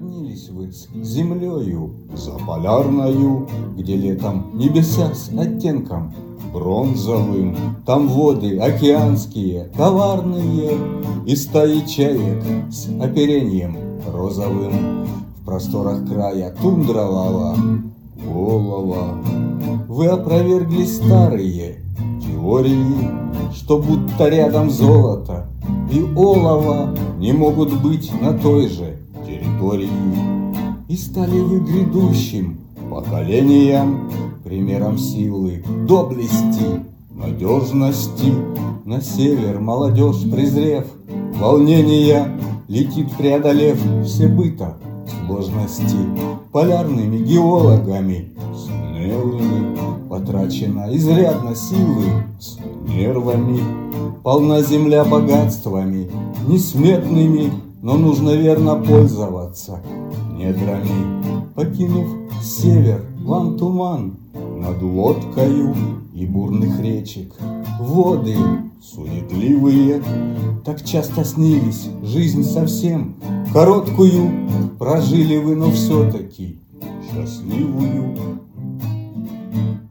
Породнились вы с землею заполярною, где летом небеса с оттенком бронзовым. Там воды океанские, коварные, и стаи чаек с оперением розовым. В просторах края тундрового голова вы опровергли старые теории, что будто рядом золото и олово не могут быть на той же территории. И стали вы грядущим поколением примером силы, доблести, надежности. На север молодежь, презрев волнения, летит, преодолев все быта сложности. Полярными геологами смелыми потрачено изрядно силы с нервами. Полна земля богатствами несметными, но нужно верно пользоваться недрами. Покинув север, вам туман над лодкою и бурных речек. Воды суетливые так часто снились, жизнь совсем короткую прожили вы, но все-таки счастливую.